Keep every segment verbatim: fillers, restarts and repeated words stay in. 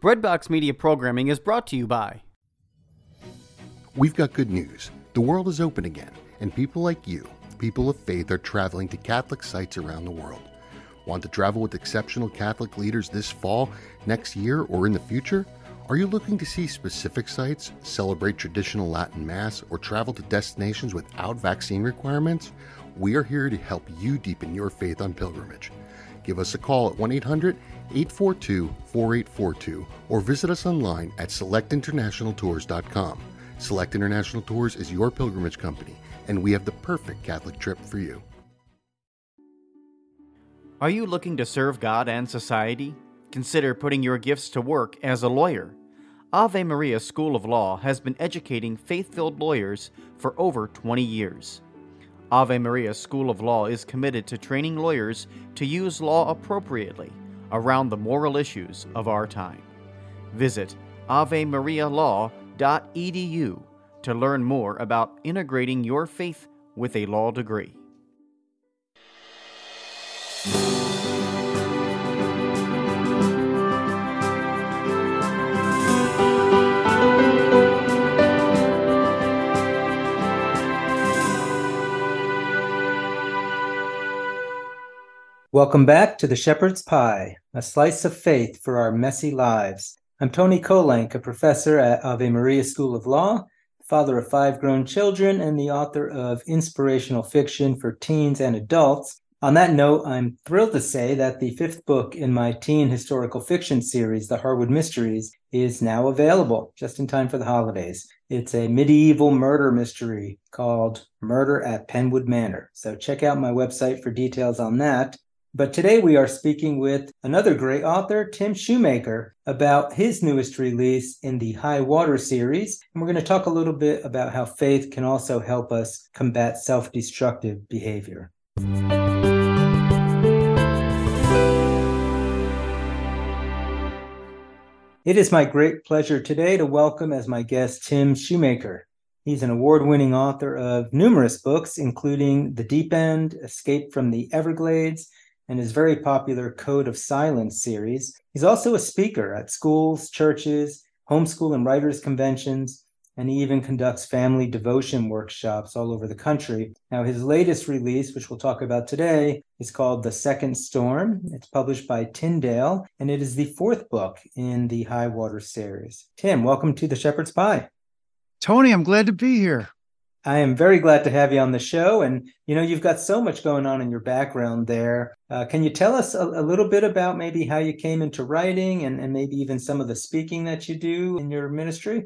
Breadbox Media Programming is brought to you by... We've got good news. The world is open again, and people like you, people of faith, are traveling to Catholic sites around the world. Want to travel with exceptional Catholic leaders this fall, next year, or in the future? Are you looking to see specific sites, celebrate traditional Latin Mass, or travel to destinations without vaccine requirements? We are here to help you deepen your faith on pilgrimage. Give us a call at one eight hundred, eight four two, four eight four two or visit us online at select international tours dot com. Select International Tours is your pilgrimage company, and we have the perfect Catholic trip for you. Are you looking to serve God and society? Consider putting your gifts to work as a lawyer. Ave Maria School of Law has been educating faith-filled lawyers for over twenty years. Ave Maria School of Law is committed to training lawyers to use law appropriately around the moral issues of our time. Visit ave maria law dot e d u to learn more about integrating your faith with a law degree. Welcome back to the Shepherd's Pie, a slice of faith for our messy lives. I'm Tony Kolenk, a professor at Ave Maria School of Law, father of five grown children, and the author of inspirational fiction for teens and adults. On that note, I'm thrilled to say that the fifth book in my teen historical fiction series, The Harwood Mysteries, is now available just in time for the holidays. It's a medieval murder mystery called Murder at Penwood Manor. So check out my website for details on that. But today we are speaking with another great author, Tim Shoemaker, about his newest release in the High Water series. And we're going to talk a little bit about how faith can also help us combat self-destructive behavior. It is my great pleasure today to welcome as my guest Tim Shoemaker. He's an award-winning author of numerous books, including The Deep End, Escape from the Everglades, and his very popular Code of Silence series. He's also a speaker at schools, churches, homeschool and writers' conventions, and he even conducts family devotion workshops all over the country. Now, his latest release, which we'll talk about today, is called The Second Storm. It's published by Tyndale, and it is the fourth book in the High Water series. Tim, welcome to the Shepherd's Pie. Tony, I'm glad to be here. I am very glad to have you on the show. And, you know, you've got so much going on in your background there. Uh, can you tell us a, a little bit about maybe how you came into writing and, and maybe even some of the speaking that you do in your ministry?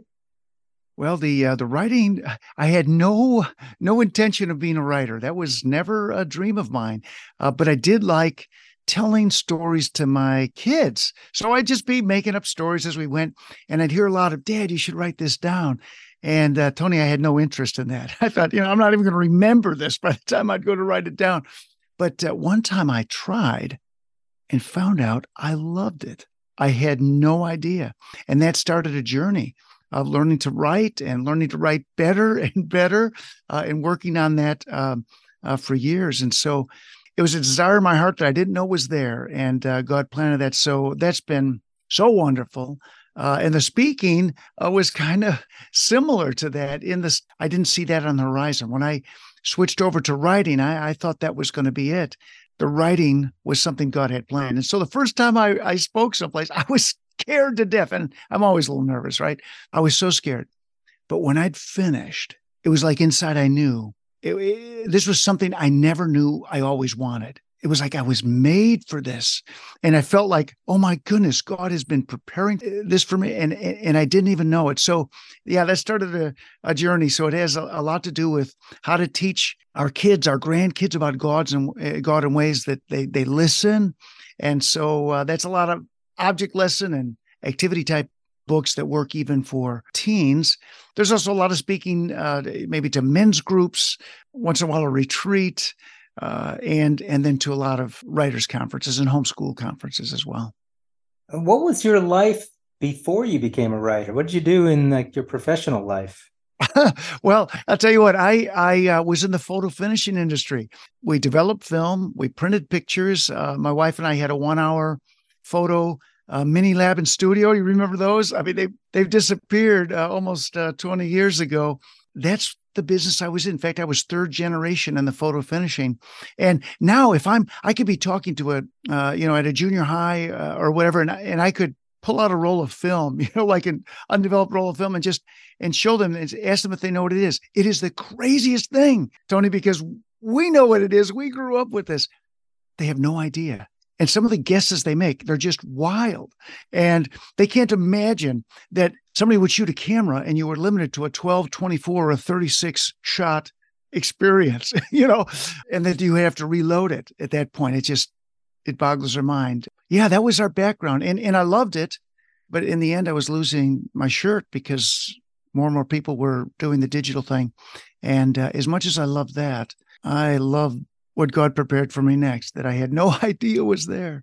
Well, the uh, the writing, I had no no intention of being a writer. That was never a dream of mine. Uh, but I did like telling stories to my kids. So I'd just be making up stories as we went. And I'd hear a lot of, Dad, you should write this down. And uh, Tony, I had no interest in that. I thought, you know, I'm not even going to remember this by the time I'd go to write it down. But uh, one time I tried and found out I loved it. I had no idea. And that started a journey of learning to write and learning to write better and better uh, and working on that um, uh, for years. And so it was a desire in my heart that I didn't know was there. And uh, God planted that. So that's been so wonderful. Uh, and the speaking uh, was kind of similar to that. In this, I didn't see that on the horizon. When I switched over to writing, I, I thought that was going to be it. The writing was something God had planned. And so the first time I, I spoke someplace, I was scared to death. And I'm always a little nervous, right? I was so scared. But when I'd finished, it was like inside I knew. It, it, this was something I never knew I always wanted. It was like I was made for this. And I felt like, oh my goodness, God has been preparing this for me. And, and I didn't even know it. So yeah, that started a, a journey. So it has a, a lot to do with how to teach our kids, our grandkids about God's and uh, God in ways that they, they listen. And so uh, that's a lot of object lesson and activity type books that work even for teens. There's also a lot of speaking, uh, maybe to men's groups, once in a while a retreat, Uh, and and then to a lot of writers' conferences and homeschool conferences as well. What was your life before you became a writer? What did you do in like your professional life? Well, I'll tell you what, I, I uh, was in the photo finishing industry. We developed film, we printed pictures. Uh, my wife and I had a one hour photo uh, Mini Lab and Studio. You remember those? I mean, they, they've disappeared uh, almost uh, twenty years ago. That's the business I was in. In fact, I was third generation in the photo finishing. And now if I'm, I could be talking to a, uh, you know, at a junior high uh, or whatever, and, and I could pull out a roll of film, you know, like an undeveloped roll of film and just, and show them and ask them if they know what it is. It is the craziest thing, Tony, because we know what it is. We grew up with this. They have no idea. And some of the guesses they make, they're just wild. And they can't imagine that somebody would shoot a camera and you were limited to a twelve, twenty-four, or a thirty-six shot experience, you know, and that you have to reload it at that point. It just, it boggles their mind. Yeah, that was our background. And, and I loved it. But in the end, I was losing my shirt because more and more people were doing the digital thing. And uh, as much as I loved that, I love what God prepared for me next that I had no idea was there.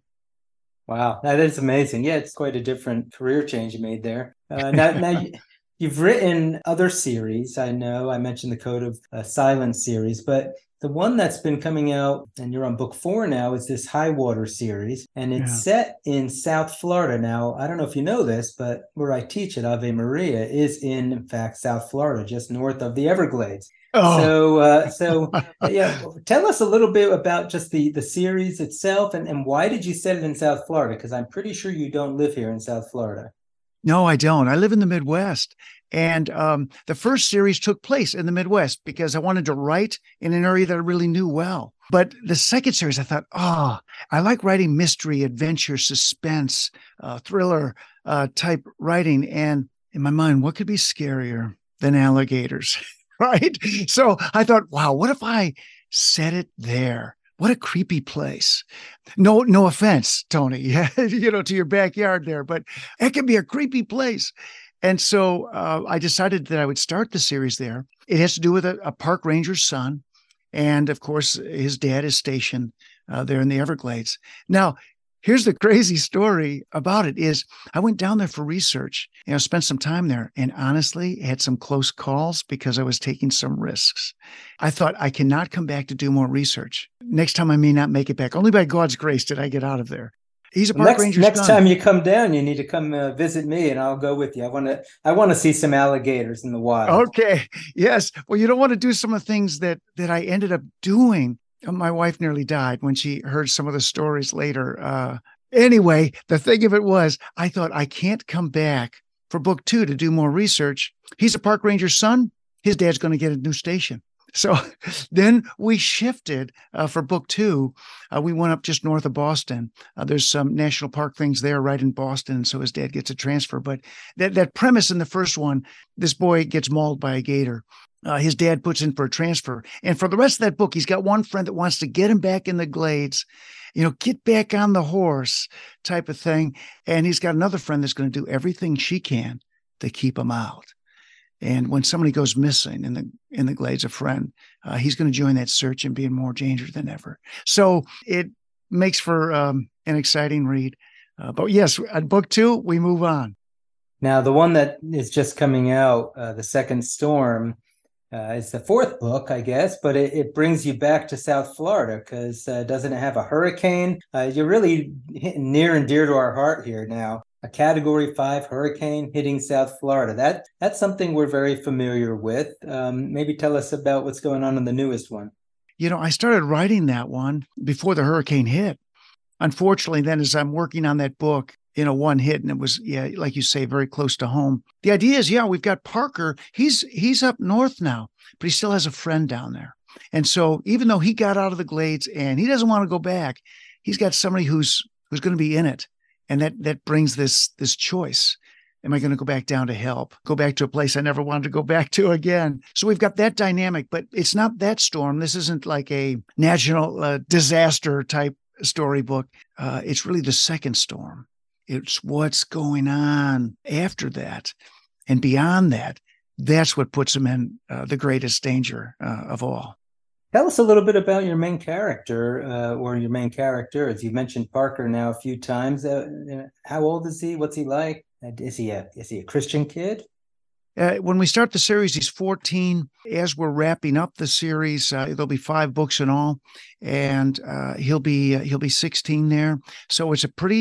Wow, that is amazing. Yeah, it's quite a different career change you made there. Uh, now, now you've written other series. I know I mentioned the Code of uh, Silence series, but the one that's been coming out, and you're on book four now, is this High Water series, and it's yeah. set in South Florida. Now, I don't know if you know this, but where I teach at Ave Maria is in, in fact, South Florida, just north of the Everglades. Oh. So, uh, so yeah, tell us a little bit about just the, the series itself, and, and why did you set it in South Florida? Because I'm pretty sure you don't live here in South Florida. No, I don't. I live in the Midwest. And um, the first series took place in the Midwest because I wanted to write in an area that I really knew well. But the second series, I thought, oh, I like writing mystery, adventure, suspense, uh, thriller uh, type writing. And in my mind, what could be scarier than alligators? Right? So I thought, wow, what if I set it there? What a creepy place. No, no offense, Tony, you know, to your backyard there, but it can be a creepy place. And so uh, I decided that I would start the series there. It has to do with a, a park ranger's son. And of course, his dad is stationed uh, there in the Everglades. Now, here's the crazy story about it is I went down there for research, you know, spent some time there, and honestly had some close calls because I was taking some risks. I thought I cannot come back to do more research. Next time I may not make it back. Only by God's grace did I get out of there. He's a park next, ranger. Next son. time you come down, you need to come uh, visit me, and I'll go with you. I want to. I want to see some alligators in the wild. Okay. Yes. Well, you don't want to do some of the things that that I ended up doing. My wife nearly died when she heard some of the stories later. Uh, anyway, the thing of it was, I thought I can't come back for book two to do more research. He's a park ranger's son. His dad's going to get a new station. So then we shifted uh, for book two. Uh, we went up just north of Boston. Uh, there's some national park things there right in Boston. So his dad gets a transfer. But that, that premise in the first one, this boy gets mauled by a gator. Uh, his dad puts in for a transfer. And for the rest of that book, he's got one friend that wants to get him back in the glades, you know, get back on the horse type of thing. And he's got another friend that's going to do everything she can to keep him out. And when somebody goes missing in the in the glades, a friend, uh, he's going to join that search and be in more danger than ever. So it makes for um, an exciting read. Uh, but yes, at book two, we move on. Now, the one that is just coming out, uh, The Second Storm, uh, is the fourth book, I guess, but it, it brings you back to South Florida because uh, doesn't it have a hurricane? Uh, you're really near and dear to our heart here now. A Category five hurricane hitting South Florida. That that's something we're very familiar with. Um, maybe tell us about what's going on in the newest one. You know, I started writing that one before the hurricane hit. Unfortunately, then as I'm working on that book, you know, one hit, and it was, yeah, like you say, very close to home. The idea is, yeah, we've got Parker. He's he's up north now, but he still has a friend down there. And so even though he got out of the glades and he doesn't want to go back, he's got somebody who's who's going to be in it. And that that brings this this choice. Am I going to go back down to help? Go back to a place I never wanted to go back to again? So we've got that dynamic, but it's not that storm. This isn't like a national uh, disaster type storybook. Uh, it's really the second storm. It's what's going on after that. And beyond that, that's what puts them in uh, the greatest danger uh, of all. Tell us a little bit about your main character uh, or your main characters. You've mentioned Parker now a few times. Uh, how old is he? What's he like? Is he a, is he a Christian kid? Uh, when we start the series, he's fourteen. As we're wrapping up the series, uh, there'll be five books in all, and uh, he'll be uh, he'll be sixteen there. So it's a pretty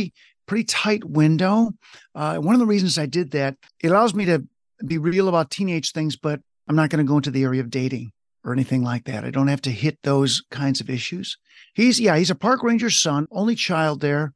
pretty tight window. Uh, one of the reasons I did that, it allows me to be real about teenage things, but I'm not going to go into the area of dating or anything like that. I don't have to hit those kinds of issues. He's, yeah, he's a park ranger's son, only child there.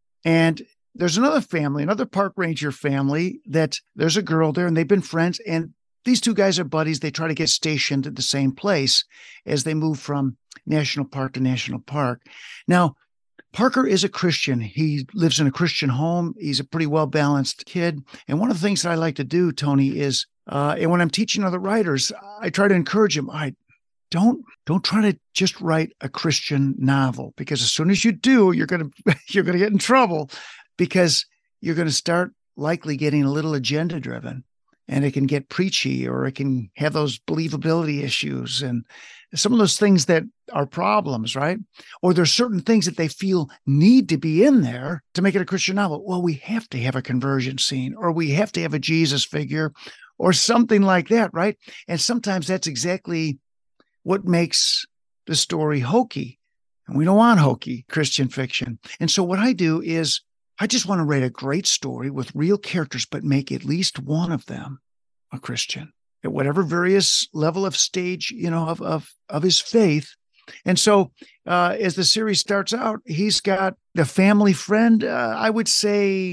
And there's another family, another park ranger family that there's a girl there and they've been friends. And these two guys are buddies. They try to get stationed at the same place as they move from national park to national park. Now, Parker is a Christian. He lives in a Christian home. He's a pretty well-balanced kid. And one of the things that I like to do, Tony, is, uh, and when I'm teaching other writers, I try to encourage them, all right, don't, don't try to just write a Christian novel, because as soon as you do, you're going to, you're going to get in trouble, because you're going to start likely getting a little agenda driven, and it can get preachy, or it can have those believability issues and some of those things that are problems, right? Or there's certain things that they feel need to be in there to make it a Christian novel. Well, we have to have a conversion scene, or we have to have a Jesus figure, or something like that, right? And sometimes that's exactly what makes the story hokey. And we don't want hokey Christian fiction. And so what I do is I just want to write a great story with real characters, but make at least one of them a Christian at whatever various level of stage, you know, of of of his faith. And so uh, as the series starts out, he's got a family friend. Uh, I would say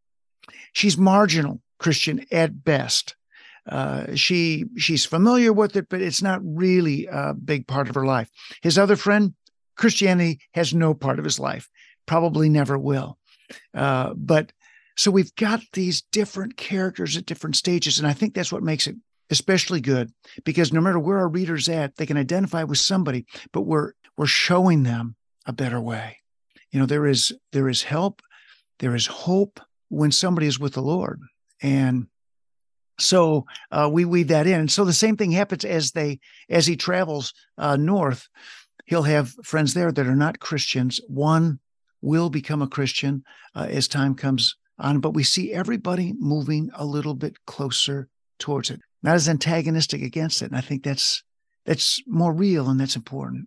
she's marginal Christian at best. Uh, she she's familiar with it, but it's not really a big part of her life. His other friend, Christianity has no part of his life, probably never will. Uh, but so we've got these different characters at different stages. And I think that's what makes it especially good, because no matter where our reader's at, they can identify with somebody, but we're, we're showing them a better way. You know, there is, there is help. There is hope when somebody is with the Lord. And so uh, we weave that in. And so the same thing happens as they, as he travels uh, north, he'll have friends there that are not Christians. One will become a Christian uh, as time comes on, but we see everybody moving a little bit closer towards it, not as antagonistic against it. And I think that's, that's more real, and that's important.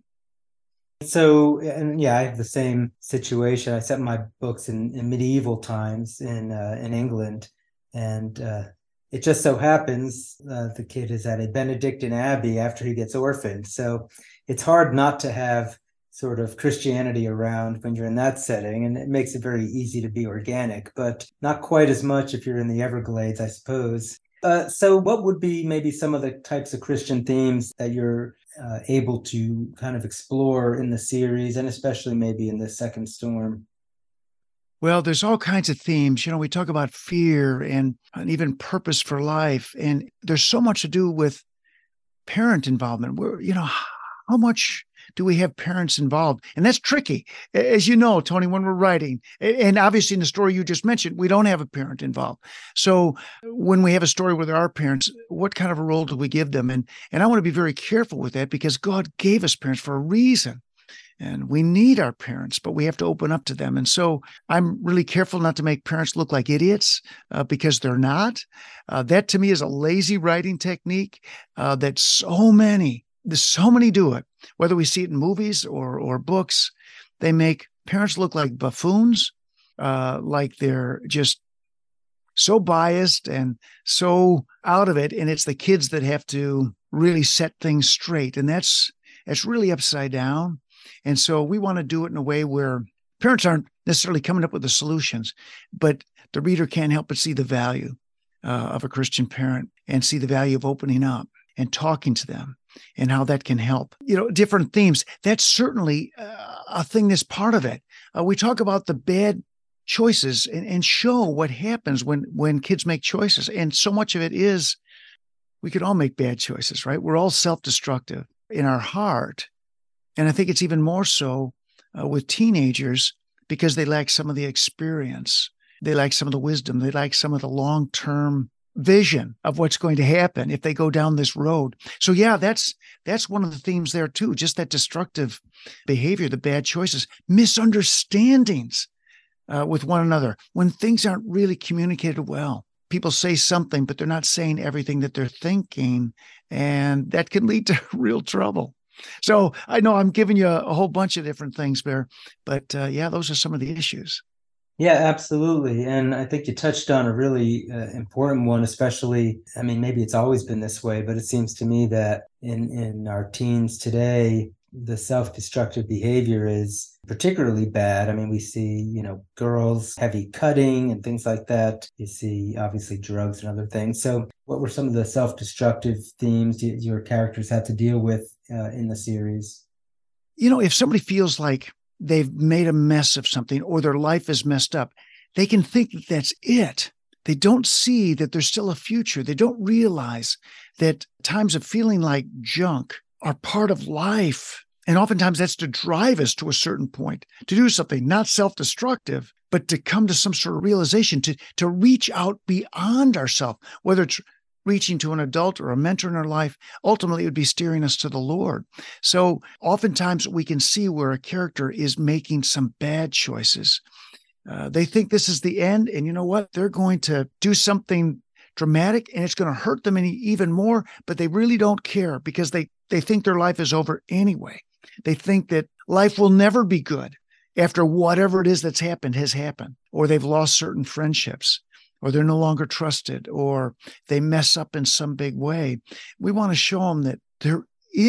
So, and yeah, I have the same situation. I set my books in, in medieval times in uh, in England, and uh, it just so happens uh, the kid is at a Benedictine abbey after he gets orphaned. So it's hard not to have sort of Christianity around when you're in that setting, and it makes it very easy to be organic, but not quite as much if you're in the Everglades, I suppose. Uh, so what would be maybe some of the types of Christian themes that you're uh, able to kind of explore in the series, and especially maybe in the second storm? Well, there's all kinds of themes. You know, we talk about fear and, and even purpose for life. And there's so much to do with parent involvement. We're, you know, how much do we have parents involved? And that's tricky. As you know, Tony, when we're writing, and obviously in the story you just mentioned, we don't have a parent involved. So when we have a story with our parents, what kind of a role do we give them? And, and I want to be very careful with that, because God gave us parents for a reason. And we need our parents, but we have to open up to them. And so I'm really careful not to make parents look like idiots uh, because they're not. Uh, that to me is a lazy writing technique uh, that so many, so many do it, whether we see it in movies or, or books. They make parents look like buffoons, uh, like they're just so biased and so out of it. And it's the kids that have to really set things straight. And that's, that's really upside down. And so we want to do it in a way where parents aren't necessarily coming up with the solutions, but the reader can't help but see the value uh, of a Christian parent, and see the value of opening up and talking to them, and how that can help. You know, different themes. That's certainly uh, a thing that's part of it. Uh, we talk about the bad choices and, and show what happens when, when kids make choices. And so much of it is, we could all make bad choices, right? We're all self-destructive in our heart. And I think it's even more so uh, with teenagers, because they lack some of the experience. They lack some of the wisdom. They lack some of the long-term vision of what's going to happen if they go down this road. So yeah, that's that's one of the themes there too, just that destructive behavior, the bad choices, misunderstandings uh, with one another, when things aren't really communicated well. People say something, but they're not saying everything that they're thinking, and that can lead to real trouble. So I know I'm giving you a, a whole bunch of different things there, but uh, yeah, those are some of the issues. Yeah, absolutely. And I think you touched on a really uh, important one, especially, I mean, maybe it's always been this way, but it seems to me that in, in our teens today, the self-destructive behavior is particularly bad. I mean, we see, you know, girls heavy cutting and things like that. You see, obviously, drugs and other things. So what were some of the self-destructive themes you, your characters had to deal with uh, in the series? You know, if somebody feels like they've made a mess of something or their life is messed up, they can think that that's it. They don't see that there's still a future. They don't realize that times of feeling like junk are part of life. And oftentimes that's to drive us to a certain point, to do something not self-destructive, but to come to some sort of realization, to, to reach out beyond ourselves, whether it's reaching to an adult or a mentor in our life. Ultimately, it would be steering us to the Lord. So oftentimes we can see where a character is making some bad choices. Uh, they think this is the end, and you know what? They're going to do something dramatic, and it's going to hurt them any, even more, but they really don't care because they, they think their life is over anyway. They think that life will never be good after whatever it is that's happened has happened, or they've lost certain friendships, or they're no longer trusted, or they mess up in some big way. We want to show them that there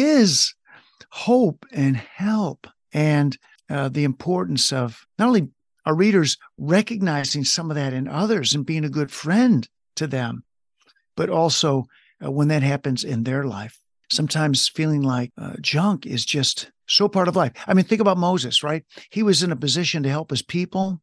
is hope and help, and uh, the importance of not only our readers recognizing some of that in others and being a good friend to them, but also uh, when that happens in their life. Sometimes feeling like uh, junk is just so part of life. I mean, think about Moses, right? He was in a position to help his people,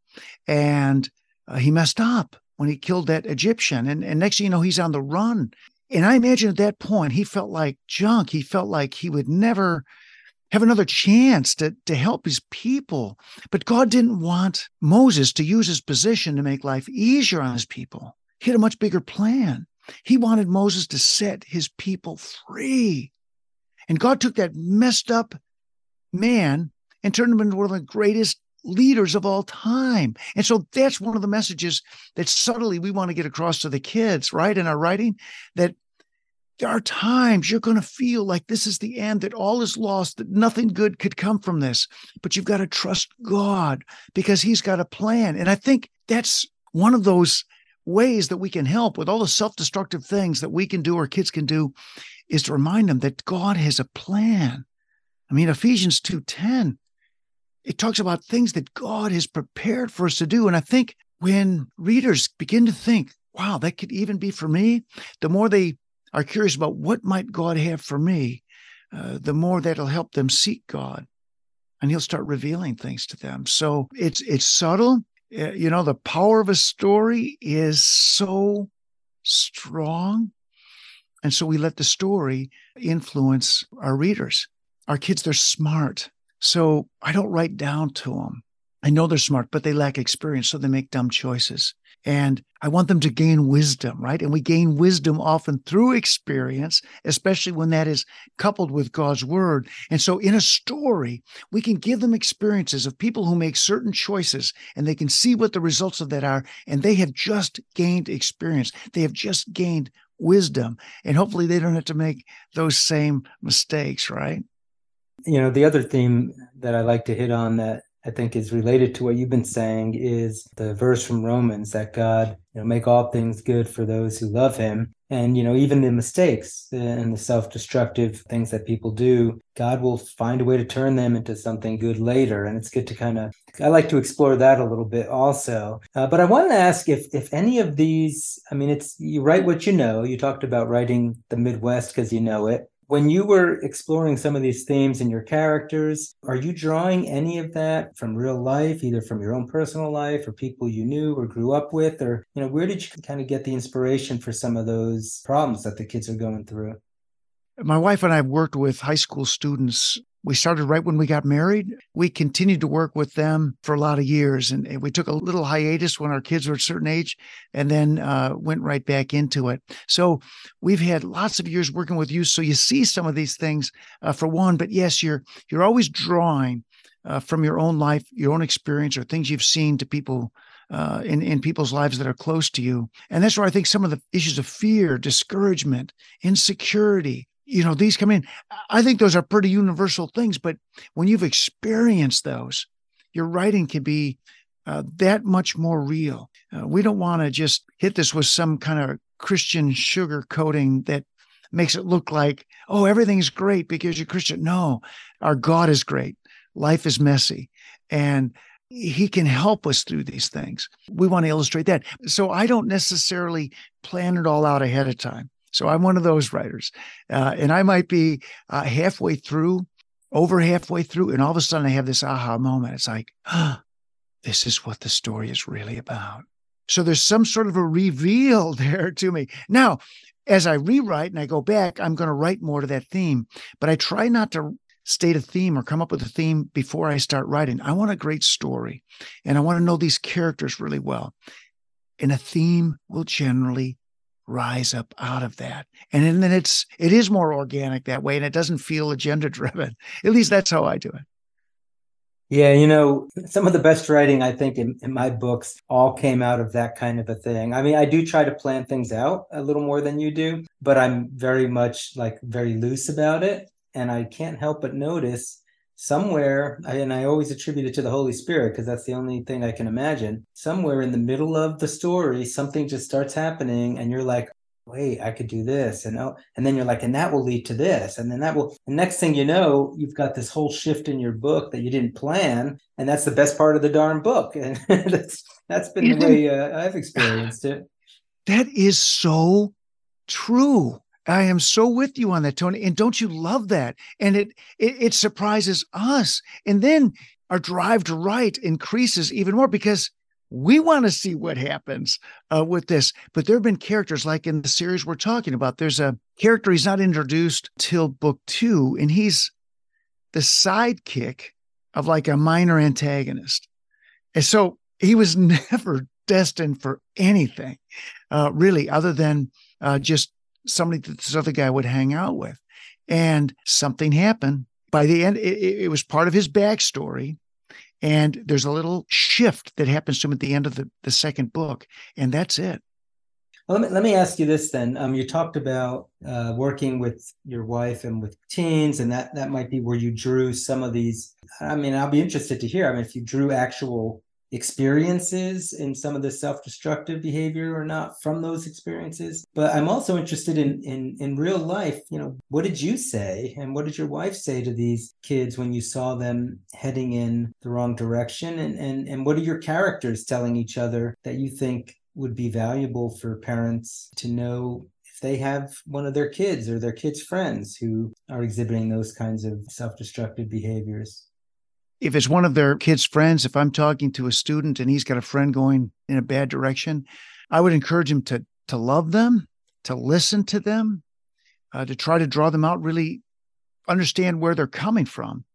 and uh, he messed up when he killed that Egyptian. And, and next thing you know, he's on the run. And I imagine at that point, he felt like junk. He felt like he would never have another chance to, to help his people. But God didn't want Moses to use his position to make life easier on his people. He had a much bigger plan. He wanted Moses to set his people free. And God took that messed up man and turned him into one of the greatest leaders of all time. And so that's one of the messages that subtly we want to get across to the kids, right? In our writing, that there are times you're going to feel like this is the end, that all is lost, that nothing good could come from this, but you've got to trust God because he's got a plan. And I think that's one of those ways that we can help with all the self-destructive things that we can do or kids can do, is to remind them that God has a plan. I mean, Ephesians two ten, it talks about things that God has prepared for us to do. And I think when readers begin to think, wow, that could even be for me, the more they are curious about what might God have for me, uh, the more that'll help them seek God, and he'll start revealing things to them. So it's it's subtle. Uh, you know, the power of a story is so strong. And so we let the story influence our readers. Our kids, they're smart. So I don't write down to them. I know they're smart, but they lack experience, so they make dumb choices. And I want them to gain wisdom, right? And we gain wisdom often through experience, especially when that is coupled with God's word. And so in a story, we can give them experiences of people who make certain choices, and they can see what the results of that are. And they have just gained experience. They have just gained wisdom. And hopefully they don't have to make those same mistakes, right? You know, the other theme that I like to hit on that I think is related to what you've been saying is the verse from Romans that God, you know, make all things good for those who love him. And, you know, even the mistakes and the self-destructive things that people do, God will find a way to turn them into something good later. And it's good to kind of, I like to explore that a little bit also. Uh, but I wanted to ask if if any of these, I mean, it's, you write what you know. You talked about writing the Midwest because you know it. When you were exploring some of these themes in your characters, are you drawing any of that from real life, either from your own personal life or people you knew or grew up with? Or, you know, where did you kind of get the inspiration for some of those problems that the kids are going through? My wife and I worked with high school students. We started right when we got married. We continued to work with them for a lot of years. And, and we took a little hiatus when our kids were a certain age and then uh, went right back into it. So we've had lots of years working with youth. So you see some of these things uh, for one, but yes, you're, you're always drawing uh, from your own life, your own experience, or things you've seen to people uh, in, in people's lives that are close to you. And that's where I think some of the issues of fear, discouragement, insecurity, you know, these come in. I think those are pretty universal things, but when you've experienced those, your writing can be uh, that much more real. Uh, we don't want to just hit this with some kind of Christian sugar coating that makes it look like, oh, everything's great because you're Christian. No, our God is great. Life is messy, and he can help us through these things. We want to illustrate that. So I don't necessarily plan it all out ahead of time. So I'm one of those writers. Uh, and I might be uh, halfway through, over halfway through, and all of a sudden I have this aha moment. It's like, ah, this is what the story is really about. So there's some sort of a reveal there to me. Now, as I rewrite and I go back, I'm going to write more to that theme, but I try not to state a theme or come up with a theme before I start writing. I want a great story, and I want to know these characters really well. And a theme will generally rise up out of that. And then it's, it is more organic that way, and it doesn't feel agenda driven. At least that's how I do it. Yeah, you know, some of the best writing, I think, in, in my books all came out of that kind of a thing. I mean, I do try to plan things out a little more than you do, but I'm very much like very loose about it. And I can't help but notice somewhere, and I always attribute it to the Holy Spirit because that's the only thing I can imagine, somewhere in the middle of the story, something just starts happening and you're like, wait, I could do this. And oh, and then you're like, and that will lead to this. And then that will, the next thing you know, you've got this whole shift in your book that you didn't plan. And that's the best part of the darn book. And that's, that's been the way uh, I've experienced it. That is so true. I am so with you on that, Tony. And don't you love that? And it, it, it surprises us. And then our drive to write increases even more because we want to see what happens uh, with this. But there have been characters like in the series we're talking about. There's a character, he's not introduced till book two, and he's the sidekick of like a minor antagonist. And so he was never destined for anything, uh, really, other than uh, just somebody that this other guy would hang out with. And something happened. By the end, it, it was part of his backstory. And there's a little shift that happens to him at the end of the, the second book. And that's it. Well, let me, let me ask you this then. Um, you talked about uh, working with your wife and with teens, and that, that might be where you drew some of these. I mean, I'll be interested to hear. I mean, if you drew actual experiences in some of the self-destructive behavior or not from those experiences. But I'm also interested in, in, in real life, you know, what did you say? And what did your wife say to these kids when you saw them heading in the wrong direction? And, and, and what are your characters telling each other that you think would be valuable for parents to know if they have one of their kids or their kids' friends who are exhibiting those kinds of self-destructive behaviors? If it's one of their kids' friends, if I'm talking to a student and he's got a friend going in a bad direction, I would encourage him to, to love them, to listen to them, uh, to try to draw them out, really understand where they're coming from.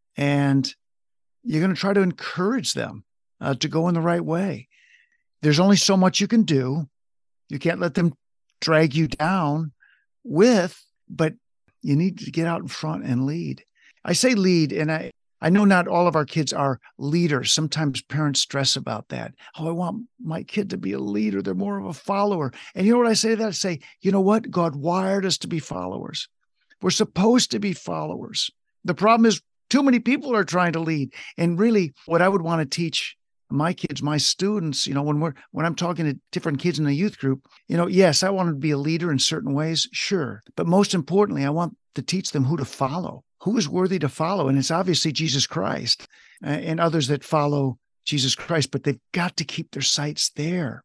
And you're going to try to encourage them uh, to go in the right way. There's only so much you can do. You can't let them drag you down with, but you need to get out in front and lead. I say lead, and I, I know not all of our kids are leaders. Sometimes parents stress about that. Oh, I want my kid to be a leader. They're more of a follower. And you know what I say to that? I say, you know what? God wired us to be followers. We're supposed to be followers. The problem is too many people are trying to lead. And really what I would want to teach my kids, my students, you know, when we're, when I'm talking to different kids in the youth group, you know, yes, I want to be a leader in certain ways. Sure. But most importantly, I want to teach them who to follow. Who is worthy to follow? And it's obviously Jesus Christ uh, and others that follow Jesus Christ, but they've got to keep their sights there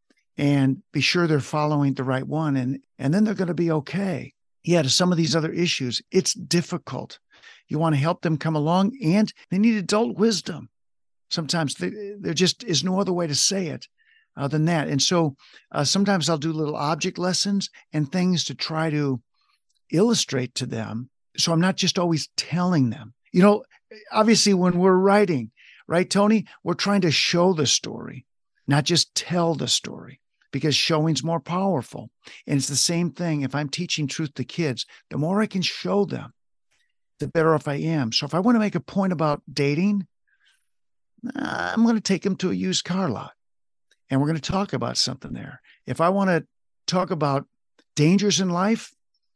and be sure they're following the right one. And, and then they're going to be okay. Yeah, to some of these other issues, it's difficult. You want to help them come along, and they need adult wisdom. Sometimes they, there just is no other way to say it uh, than that. And so uh, sometimes I'll do little object lessons and things to try to illustrate to them. So I'm not just always telling them, you know, obviously when we're writing, right, Tony, we're trying to show the story, not just tell the story, because showing's more powerful. And it's the same thing. If I'm teaching truth to kids, the more I can show them, the better off I am. So if I want to make a point about dating, I'm going to take them to a used car lot and we're going to talk about something there. If I want to talk about dangers in life,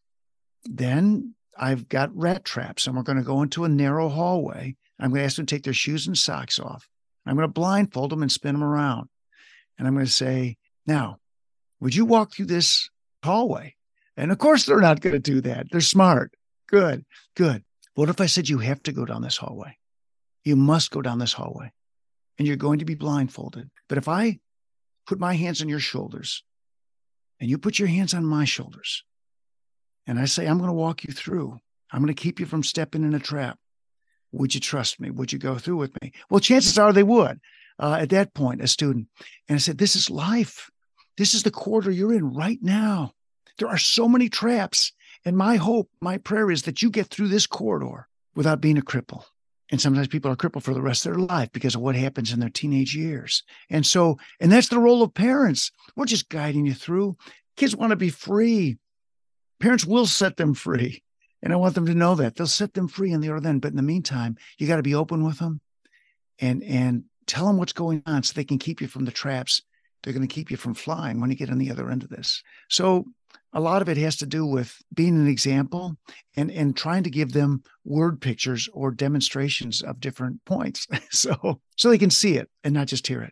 then I've got rat traps and we're going to go into a narrow hallway. I'm going to ask them to take their shoes and socks off. I'm going to blindfold them and spin them around. And I'm going to say, now, would you walk through this hallway? And of course, they're not going to do that. They're smart. Good, good. What if I said you have to go down this hallway? You must go down this hallway. And you're going to be blindfolded. But if I put my hands on your shoulders and you put your hands on my shoulders and I say, I'm going to walk you through, I'm going to keep you from stepping in a trap, would you trust me? Would you go through with me? Well, chances are they would uh, at that point, a student. And I said, this is life. This is the quarter you're in right now. There are so many traps. And my hope, my prayer is that you get through this corridor without being a cripple. And sometimes people are crippled for the rest of their life because of what happens in their teenage years. And so, and that's the role of parents. We're just guiding you through. Kids want to be free. Parents will set them free. And I want them to know that. They'll set them free in the other end. But in the meantime, you got to be open with them and, and tell them what's going on so they can keep you from the traps. They're going to keep you from flying when you get on the other end of this. So a lot of it has to do with being an example and, and trying to give them word pictures or demonstrations of different points. so, so they can see it and not just hear it.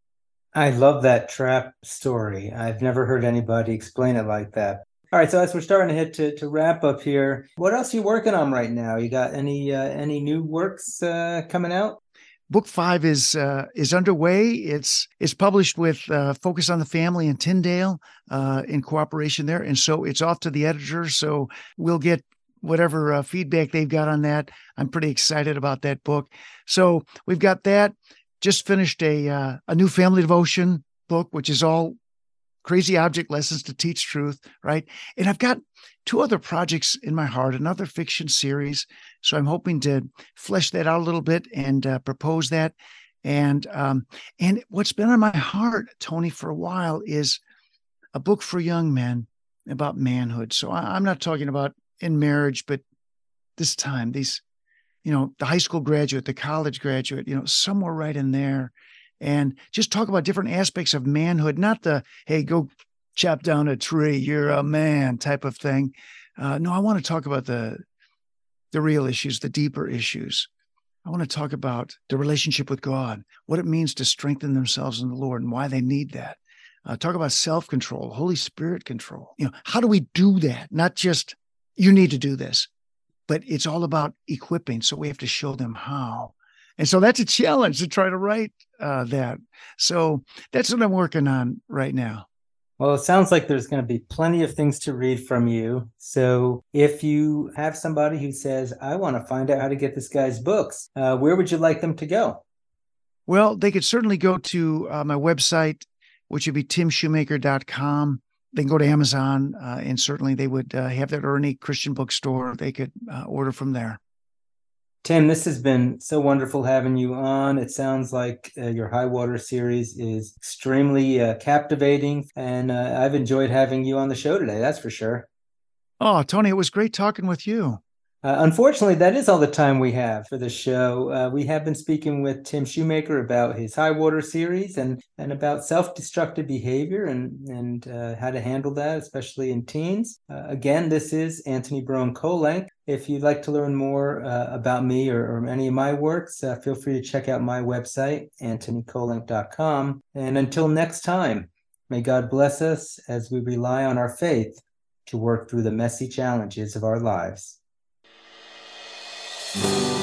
I love that trap story. I've never heard anybody explain it like that. All right, so as we're starting to hit to, to wrap up here, what else are you working on right now? You got any uh, any new works uh, coming out? Book five is uh, is underway. It's it's published with uh, Focus on the Family in Tyndale uh, in cooperation there, and so it's off to the editor. So we'll get whatever uh, feedback they've got on that. I'm pretty excited about that book. So we've got that. Just finished a uh, a new family devotion book, which is all crazy object lessons to teach truth, right? And I've got two other projects in my heart, another fiction series. So I'm hoping to flesh that out a little bit and uh, propose that. And um, and what's been on my heart, Tony, for a while is a book for young men about manhood. So I, I'm not talking about in marriage, but this time, these, you know, the high school graduate, the college graduate, you know, somewhere right in there. And just talk about different aspects of manhood, not the, hey, go chop down a tree, you're a man type of thing. Uh, no, I want to talk about the the real issues, the deeper issues. I want to talk about the relationship with God, what it means to strengthen themselves in the Lord and why they need that. Uh, talk about self-control, Holy Spirit control. You know, how do we do that? Not just, you need to do this, but it's all about equipping. So we have to show them how. And so that's a challenge to try to write uh, that. So that's what I'm working on right now. Well, it sounds like there's going to be plenty of things to read from you. So if you have somebody who says, I want to find out how to get this guy's books, uh, where would you like them to go? Well, they could certainly go to uh, my website, which would be tim shoemaker dot com. They can go to Amazon, uh, and certainly they would uh, have that, or any Christian bookstore. They could uh, order from there. Tim, this has been so wonderful having you on. It sounds like uh, your High Water series is extremely uh, captivating, and uh, I've enjoyed having you on the show today, that's for sure. Oh, Tony, it was great talking with you. Uh, unfortunately, that is all the time we have for the show. Uh, we have been speaking with Tim Shoemaker about his High Water series and, and about self-destructive behavior and, and uh, how to handle that, especially in teens. Uh, again, this is Anthony Barone-Kolenc. If you'd like to learn more uh, about me or, or any of my works, uh, feel free to check out my website, anthony kolenc dot com. And until next time, may God bless us as we rely on our faith to work through the messy challenges of our lives. Thank you.